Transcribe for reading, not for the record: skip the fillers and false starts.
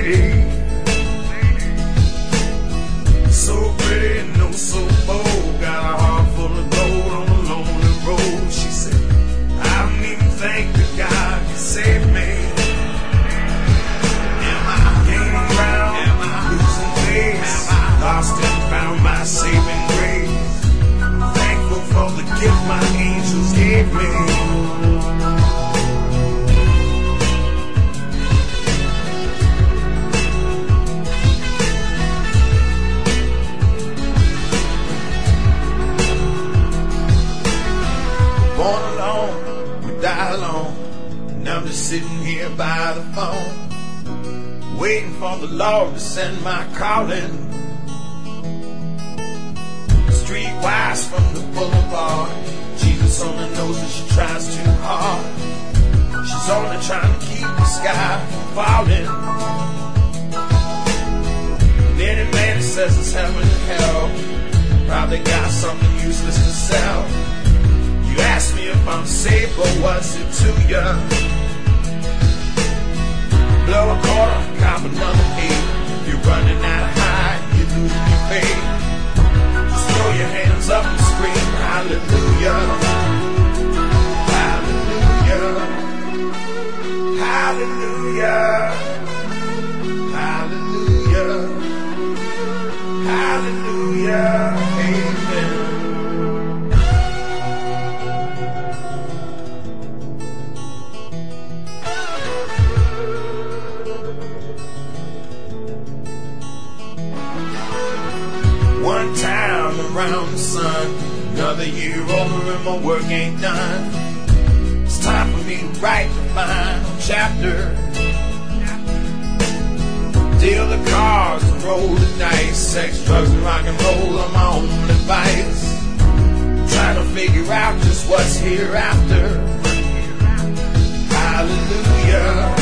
lady, so pretty and no so bold, got a heart full of gold on a lonely road. She said, I don't even thank the God you saved me. Am I gaining ground? Am I losing face? Lost and found my saving grace. Thankful for the gift my angels gave me. Born alone, we die alone, and I'm just sitting here by the phone, waiting for the Lord to send my calling. Streetwise from the boulevard, Jesus only knows that she tries too hard. She's only trying to keep the sky from falling. And any man that says it's heaven and hell probably got something useless to sell. You ask me if I'm safe or what's it to ya? Blow a quarter, cop another 8. If you're running out of high, you're losing your faith. Just throw your hands up and scream hallelujah, hallelujah, hallelujah, hallelujah, hallelujah, amen. One time around the sun, another year over and my work ain't done. It's time for me to write the final chapter. Deal the cards and roll the dice. Sex, drugs, and rock and roll are my own advice. Trying to figure out just what's hereafter. Hallelujah,